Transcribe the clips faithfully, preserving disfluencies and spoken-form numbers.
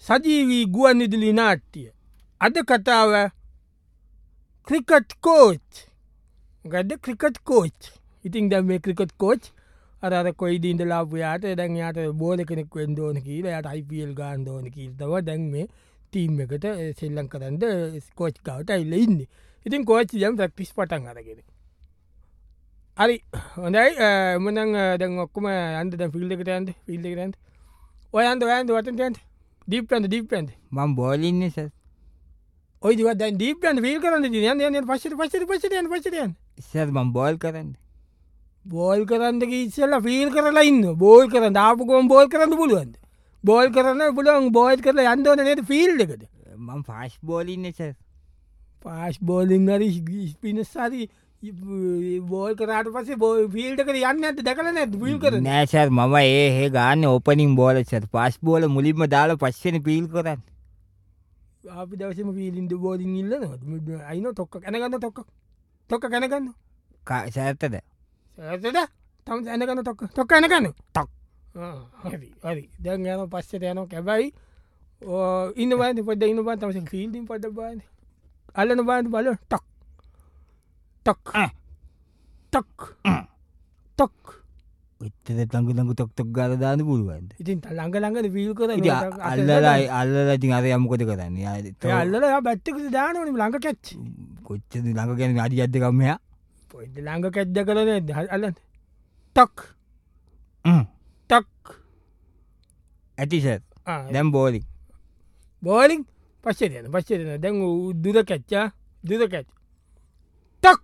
සජීවී ගුවන් විදුලි නාට්‍ය. අද කතාව ක්‍රිකට් කෝච්. ගද ක්‍රිකට් කෝච්. ඉතින් දැම් මේ ක්‍රිකට් කෝච් අර කොයිද ඉඳලාපුයාට දැන් යාට බෝල කෙනෙක් වෙන්දෝන කියීල යට අයිපල් ගාන්දෝන කීල්තව දැන් මේ ටීම් එකට සෙල්ලං කරන්ද කෝච් කවට ඉල්ල ඉන්න. ඉතින් කෝච් යම් ප්‍රක්ටිස් පටන් අරගෙන. හරි හොඳයි මනං දැන් ඔක්කම අන්ද ෆිල්ඩ එකට ඇන්ද ෆිල්ඩ කරන්ද ඔයන්ද ඔයන්ද වටන්ටන්ට දීප්පන්ද දීප්පන්ද මං බෝලින්න ස ඔයි දීප දීප්පන් ෆිල් කරන්න යන්න පස පස පසටයන් පසටයන් සර් මං බෝල් කරන්න බෝල් කරන්න ඉස්සල්ල ෆිල් කරලා ඉන්න බෝල් කර දාපුකොම් බෝල් කරන්න පුළුවන්ද බෝල් කරන්න පුලුවන් බෝල් කරලා යන්දෝන නට ෆිල් එකද මං ෆාස්් බෝලින්න ස පාස් බෝලිං හරි පිනස්සාරි බෝල් කරට පස බෝ ෆිල්ට කර යන්න ඇත දැකල නැත් පිල් කර නෑසර් මම ඒ ගන්න ඕපනින් බෝල සත් පස් බෝල මුලින්ම දාලා පස්සෙන පිල් කරන්න අපි දවසම පිලින්ද බෝලිින් ඉල්ලන අයින තොක්ක කැනගන්න තොක්ක තොක්ක කැනගන්න සෑතද ඇතද තම ඇනගන්න තොක්ක තොක්ක ඇනගන්න තක් හරි හරි දැන් යන පස්සට යන කැබයි ඉන්න බාද පොඩ ඉන්න බා තමස ෆිල්ඩින් පට බාන අල්ලන බාද බල ටක් ටක් ටක් ටක් එත්තද තංග තඟ තොක් තොක් ගල දාන්න පුළුවන්ද ඉතින් ළඟ ළඟට ෆිල් කර අල්ලලයි අල්ල ති අර යමකොද කරන්න අල්ල බැත්තක දානන ළඟ කැච් කොච්චද ළඟ ගැන අඩි අදකම්මය පොයිද ළඟ කැද්ද කරන අල්ල ටක් ටක් ඇතිස දැම් බෝලි බෝලිින් පස්සෙන පස්සෙන දැන් දුර කැච්චා දුර කැච් ටක්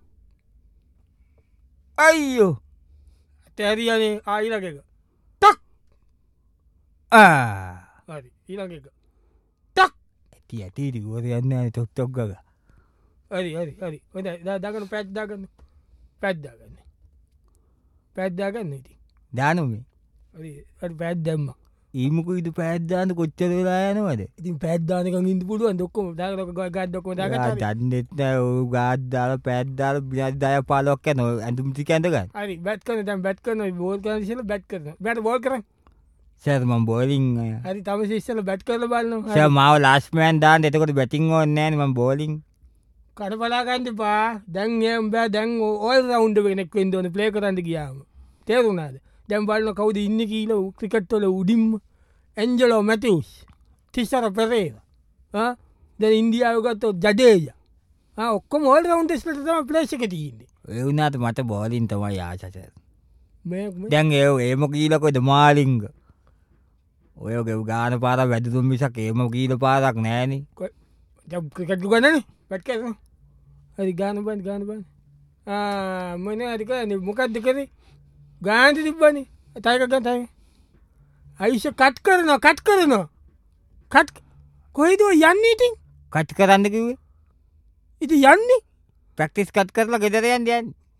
අයියෝ තැරියනේ ආයිලක එක ටක් හරි ඊලක එක ටක් ඇති ඇතිට ගෝර යන්න තොක් තොක් ගග හරි හරි හරි හොඳ දගන පැත්්දාගන්න පැත්්දාගන්න පැත්්දාගන්න ඉති දානුමේ හරි පැත්දැම්ම ඒමක ඉතු පැත්දාන්න කොච්චර වෙලා යනවද ඉතින් පැත්දානක ඉද පුළුවන් දොක්කොම දාක ගත්දොක දන්නෙත්න ගාදදාල පැත්දාල බිදය පාලොක් න ඇඳුම්ති ඇඳගන්න හරි බැත් කන දැම් බැත් කන බෝල් කරශල බැත් කරන බැට බෝල් කර සැර්මම් බෝලිං හරි තම ශිස්සල බැත් කරල බලන්න මාව ලාස්මෑන් දාන්න එතකොට බැටිං ඕන්නෑනම බෝලිං කට පලාගන්ට පා දැන් බෑ දැන් ඕල් රවුන්ඩ වෙනෙක් වෙන්දෝන ප්ලේ කරන්න ගියාම තේරුණාද දැම් බලන්න කවුද ඉන්න කියීල ක්‍රිකට්වල උඩින්ම ඇන්ජලෝ මැතිවස් තිස්සර පෙරේද දැ ඉන්දියාවගත්ත ජඩේජ ඔක්කොම ෝල් රවන්ටස්ට තම ප්ලේෂක තියන්නේ එවුනාට මට බෝලින් තමයි ආචච දැන් ඒ ඒම කීලකොද මාලිංග ඔය ගෙව් ගාන පාර වැදතුම් මිසක් ඒම කීල පාරක් නෑන ක්‍රිකට්ු ගනන පැට්ක හරි ගාන බන් ගාන බන් මන අරික මොකක්ද කරේ ගාන්ත තිබ්බනේ තයකගතයි අයිෂ කට් කරනවා කට් කරනවා කට් කොයිද යන්න ඉතින් කට් කරන්න කිවේ ඉති යන්නේ ප්‍රක්ටිස් කට් කරලා ගෙදර යන්න යන්න